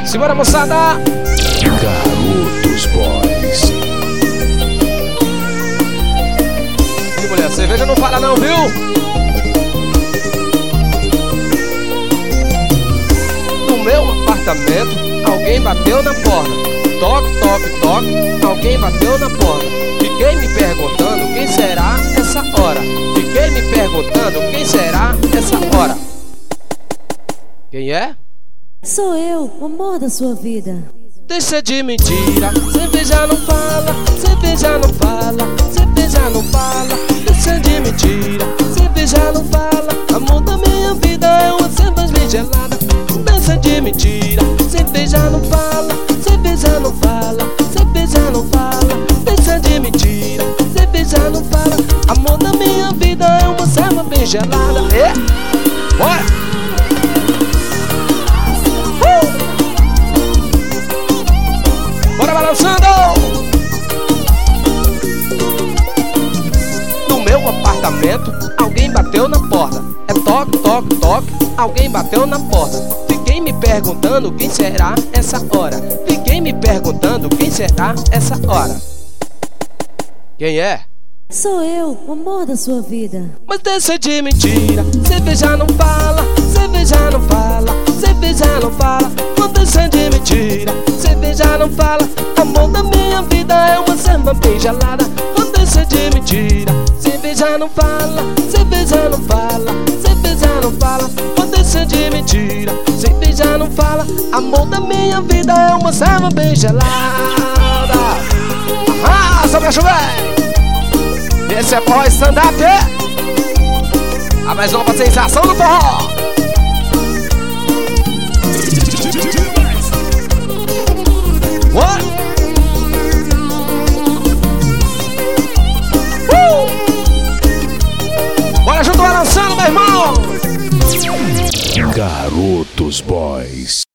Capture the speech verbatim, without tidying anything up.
Simbora, moçada! Garotos Boys. E mulher, cerveja não fala não, viu? No meu apartamento, alguém bateu na porta. Toque, toque, toque, alguém bateu na porta. Fiquei me perguntando quem será essa hora. Fiquei me perguntando quem será essa hora. Quem é? Sou eu, o amor da sua vida. Deixa de mentira, cerveja não fala, cerveja não fala, cerveja não fala. Deixa de mentira, cerveja não fala. Amor da minha vida é uma cerveja bem gelada. Deixa de mentira, cerveja não fala, cerveja não fala, cerveja não fala. Deixa de mentira, cerveja não fala. Amor da minha vida é uma cerveja bem gelada. É? Bora! Bora balançando! No meu apartamento, alguém bateu na porta. É toque, toque, toque, alguém bateu na porta. Fiquei me perguntando quem será essa hora. Fiquei me perguntando quem será essa hora. Quem é? Sou eu, o amor da sua vida. Mas deixa de mentira, cerveja não fala, cerveja não fala, cerveja não fala. Não deixa de mentira, cerveja não fala. Amor da minha vida é uma cerveja bem gelada. Não deixa de mentira, cerveja não fala, cerveja não fala, cerveja não fala. Não deixa de mentira, cerveja não fala. Amor da minha vida é uma cerveja bem gelada. Ah, só pra chover! Esse é forró stand-up, é? A mais nova sensação do forró. What? Uh! Bora junto balançando, meu irmão. Garotos Boys.